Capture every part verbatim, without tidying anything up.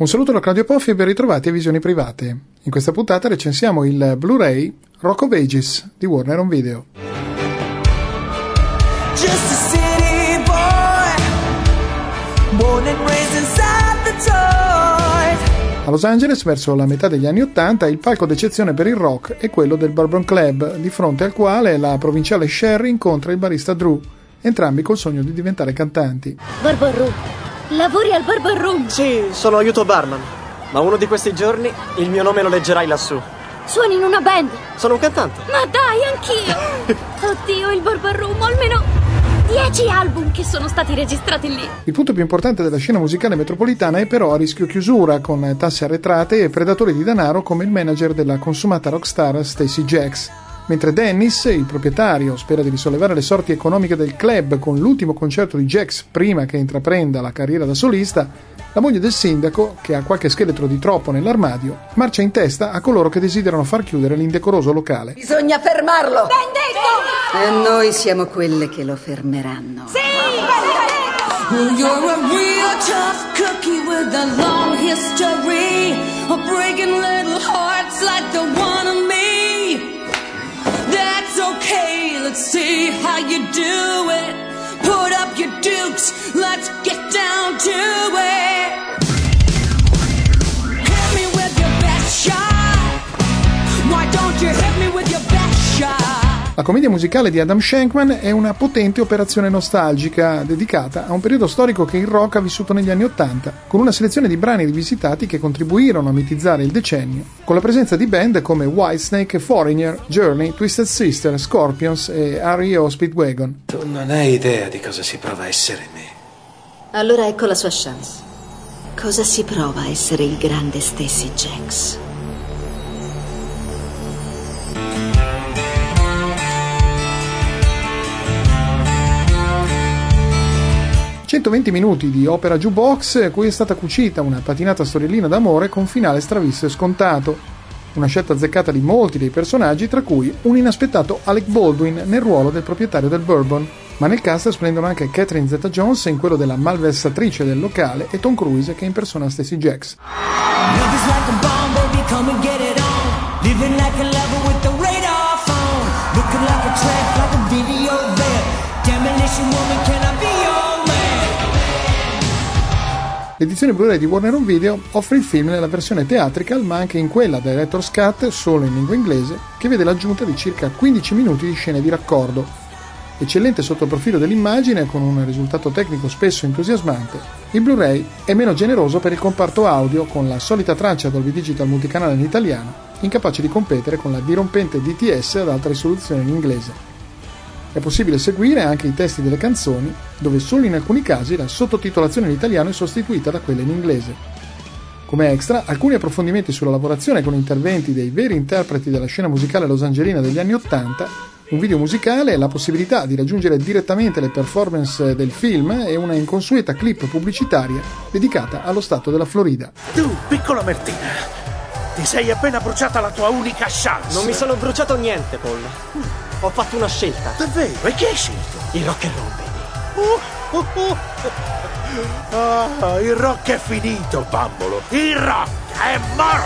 Un saluto da Claudio Poffi e ben ritrovati a Visioni Private. In questa puntata recensiamo il Blu-ray Rock of Ages di Warner Home Video. Just a city boy, born and raised inside the toys. A Los Angeles, verso la metà degli anni Ottanta, il palco d'eccezione per il rock è quello del Bourbon Club, di fronte al quale la provinciale Sherry incontra il barista Drew, entrambi col sogno di diventare cantanti. Bourbon Room. Lavori al Bourbon Room? Sì, sono aiuto barman, ma uno di questi giorni il mio nome lo leggerai lassù. Suoni in una band? Sono un cantante. Ma dai, anch'io! Oddio, il Bourbon Room, ho almeno dieci album che sono stati registrati lì. Il punto più importante della scena musicale metropolitana è però a rischio chiusura, con tasse arretrate e predatori di denaro come il manager della consumata rockstar Stacey Jacks. Mentre Dennis, il proprietario, spera di risollevare le sorti economiche del club con l'ultimo concerto di Jacks prima che intraprenda la carriera da solista, la moglie del sindaco, che ha qualche scheletro di troppo nell'armadio, marcia in testa a coloro che desiderano far chiudere l'indecoroso locale. Bisogna fermarlo! Ben detto! E noi siamo quelle che lo fermeranno. Sì! You're a real tough cookie with a long history of breaking little hearts like the one of me. That's okay, let's see how you do it. Put up your dukes, let's get down to it. Hit me with your best shot. Why don't you hit me with your best shot? La commedia musicale di Adam Shankman è una potente operazione nostalgica dedicata a un periodo storico che il rock ha vissuto negli anni Ottanta, con una selezione di brani rivisitati che contribuirono a mitizzare il decennio, con la presenza di band come Whitesnake, Foreigner, Journey, Twisted Sister, Scorpions e R E O Speedwagon. Tu non hai idea di cosa si prova a essere me. Allora ecco la sua chance. Cosa si prova a essere il grande Stacey Jacks? centoventi minuti di opera jukebox cui è stata cucita una patinata storiellina d'amore con finale stravisto e scontato. Una scelta azzeccata di molti dei personaggi, tra cui un inaspettato Alec Baldwin nel ruolo del proprietario del Bourbon. Ma nel cast splendono anche Catherine Zeta-Jones in quello della malversatrice del locale e Tom Cruise che impersona Stacey Jacks. L'edizione Blu-ray di Warner Home Video offre il film nella versione theatrical, ma anche in quella Director's Cut, solo in lingua inglese, che vede l'aggiunta di circa quindici minuti di scene di raccordo. Eccellente sotto il profilo dell'immagine, con un risultato tecnico spesso entusiasmante, il Blu-ray è meno generoso per il comparto audio, con la solita traccia Dolby Digital multicanale in italiano, incapace di competere con la dirompente D T S ad alta risoluzione in inglese. È possibile seguire anche i testi delle canzoni, dove solo in alcuni casi la sottotitolazione in italiano è sostituita da quella in inglese. Come extra, alcuni approfondimenti sulla lavorazione con interventi dei veri interpreti della scena musicale losangelina degli anni Ottanta, un video musicale, la possibilità di raggiungere direttamente le performance del film e una inconsueta clip pubblicitaria dedicata allo stato della Florida. Tu, piccola Martina, ti sei appena bruciata la tua unica chance. Non mi sono bruciato niente, Paul. Ho fatto una scelta. Davvero? E che hai scelto? Il rock and roll, baby. Uh, uh, uh. Ah, il rock è finito, bambolo. Il rock è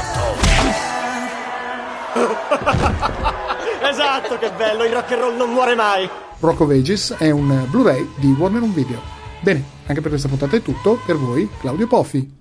morto. Esatto, che bello. Il rock and roll non muore mai. Rock of Ages è un Blu-ray di Warner Home Video. Bene, anche per questa puntata è tutto. Per voi, Claudio Poffi.